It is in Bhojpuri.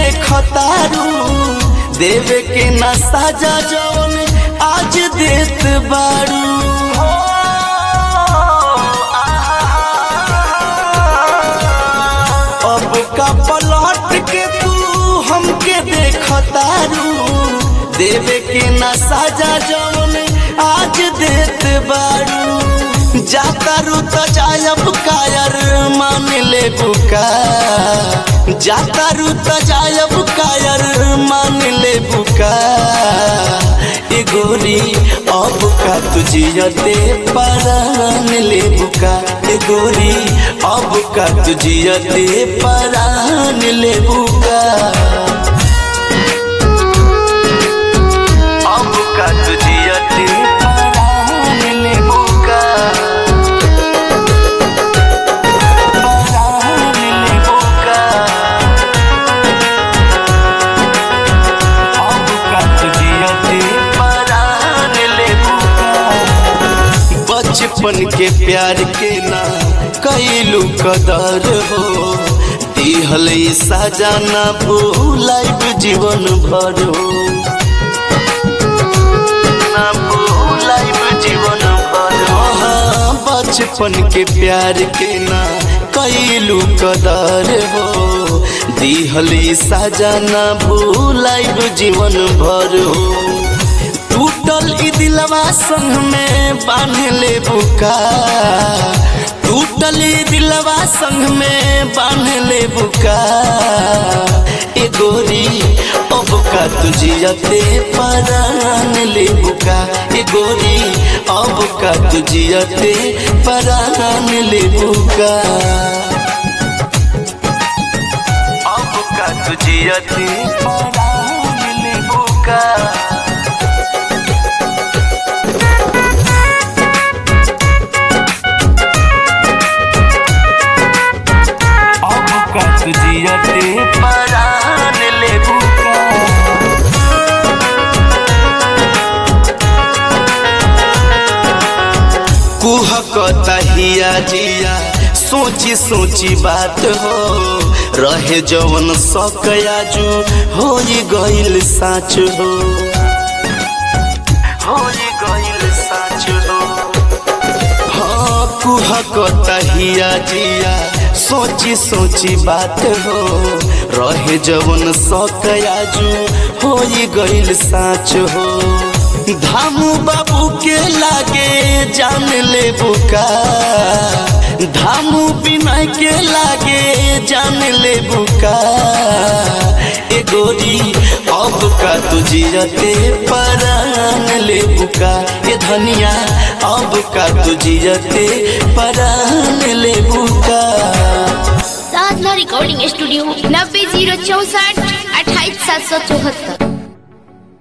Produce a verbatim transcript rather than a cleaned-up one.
देखतारू देवे के ना साजा जवन आज देत बारू। अब का पलट के तू हमके देखतारू देवे के ना साजा जवन आज देत बारू। जातारू तो जायब कायर मान ले बुका, जातारू तो जायब कायर मान ले बुका। ए गोरी अब का तुझियते परान ले बुका, ए गोरी अब का तुझियते परान ले बुका। अब का तुझियते परान ले बुका, परान ले बुका। अब का तुझियते परान ले बुका। बचपन के प्यार के ना कैलू कदर हो, दिहल साजा ना भूलाइब जीवन भर हो, ना भूलाइब जीवन भर हो। हाँ, बचपन के प्यार के ना कैलू कदर हो, दिहल साजा ना भूलाइब जीवन भर हो। टूटल ई दिलवा संग में बांध ले बुका, टूटल ई दिलवा संग में बांध ले बुका। ए गोरी अब का तुझियते परान ले बुका, ए गोरी अब का तुझियते परान ले बुका। अब का तुझियते परान ले बुका। तुझियते परान ले बुका। कुहकता हिया जिया सोची सोची बात हो, रहे जवन सकयाजू हो गइल साच हो, हो गइल साच हो। हाँ, कुहकता हिया जिया सोची सोची बात हो, रहे जवन सकयाजू हो गइल साच हो। धामू बाबू के लागे जान ले बुका, धामू बिना के लागे जान ले बुका। ए गोरी अब का तुझियते परान ले बुका, ए धनिया अब का तुझियते परान ले बुका। साधना रिकॉर्डिंग स्टूडियो नब्बे जीरो चौसठ अट्ठाईस सात सौ चौहत्तर।